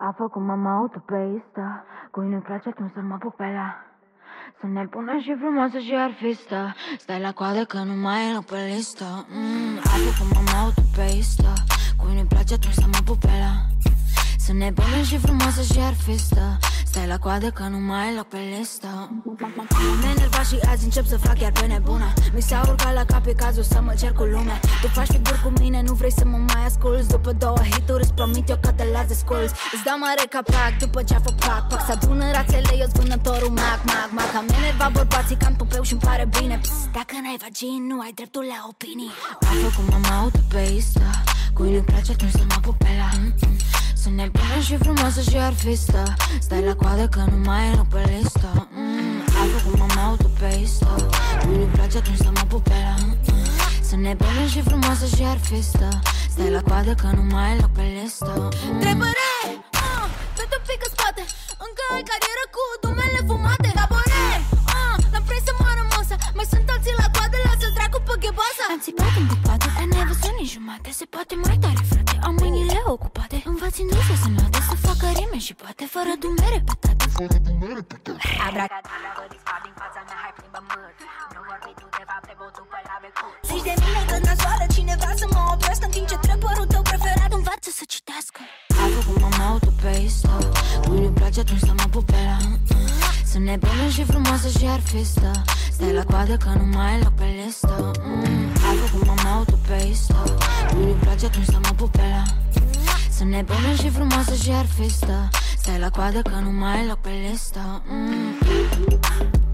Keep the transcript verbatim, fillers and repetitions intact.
A făcut mama autopeistă, cui nu-i place atunci să mă pup pe ea. Să ne pună și frumoasă și arfistă, stai la coadă că nu mai e loc pe listă. mm, A făcut mama autopeistă, cui nu-i place atunci să mă pup pe ea. Să ne pună și frumoasă și arfistă, stai la coadă că nu mai e loc pe listă. M-am enervat și azi încep să fac chiar pe nebuna. Mi s-a urcat la cap, e cazul să mă cer cu lumea. Tu faci figuri cu mine, nu vrei să mă mai asculți. După două hituri îți promit eu că te las de sculți. Îți dau mare capac după ce a făcut pac pac. S-adună rațele, eu-s vânătorul mac mac mac. Am enervat bărbații că am tupeu și-mi pare bine. Psst, dacă n-ai vagin, nu ai dreptul la opinii. A făcut mama autopeistă, cui nu-i place atunci să mă pup pe ea. Să ne pună și frumoasă și arfistă, stai la coadă că nu mai e loc pe listă. mm, A făcut mama autopeistă, cui nu-i place atunci să mă pup pe ea. Să ne pună și frumoasă și arfistă, stai la coadă că nu mai e loc pe listă. mm. Trebăre, uh, fete un pic în spate, încă ai carieră cu dumele fumate. Labore, uh, l-am prins să moară măsa, mai sunt alții la coadă, lasă-l dracu pe ghebasa. Am țipat în cupate, dar n-ai văzut nici jumate. Se poate mai tare, frate, am mâinile ocupate. Învăț industria să note, să facă rime și poate fără dumere pătate. Fără dumere pătate. Abracadabra, vă dispar din fața mea, hai plimbă măr. Nu vorbi tu de fapt, te băut pe la becut. Zici de mine că nasoală, cine vrea să mă oprească, în timp ce trepărul tău preferat învață să citească. A făcut mama autopeistă, cui nu-i place atunci să mă pup pe ea. Să ne pună și frumoasă și arfistă, stai la coadă că nu mai e loc pe listă. mm, A făcut mama autopeistă, cui nu-i place atunci să mă pup pe ea. Să ne pună și frumoasă și arfistă, stai la coadă că nu mai e loc pe listă. mm.